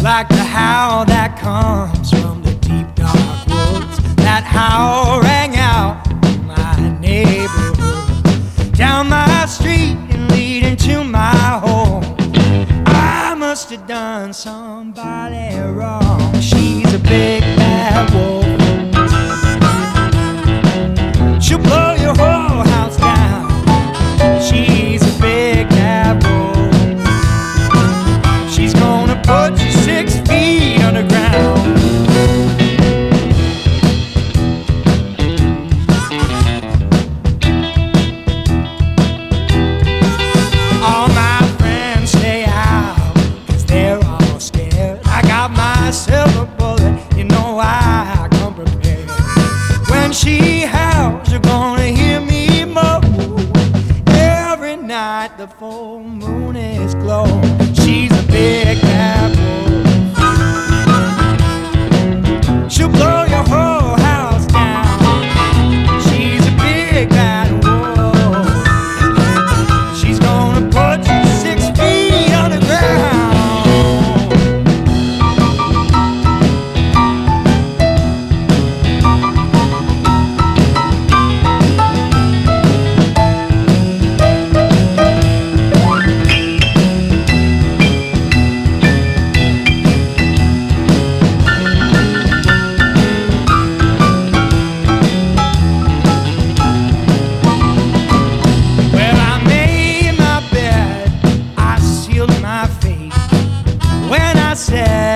like the howl that comes from the deep dark woods. That howl rang out in my neighborhood, down my street and leading to my home. I must have done somebody wrong. She's a big bad wolf. She'll blow your whole house down. She's a big bad wolf. She's gonna put you 6 feet underground. All my friends stay out 'cause they're all scared. I got myself a bullet, you know I come prepared. When she howls, you're gonna hear me moan. Every night the full moon is glowing. She's a big bad wolf. She'll blow your whole house down. She's a big bad wolf. She's gonna put you 6 feet underground. Well, I made my bed, I sealed my fate when I said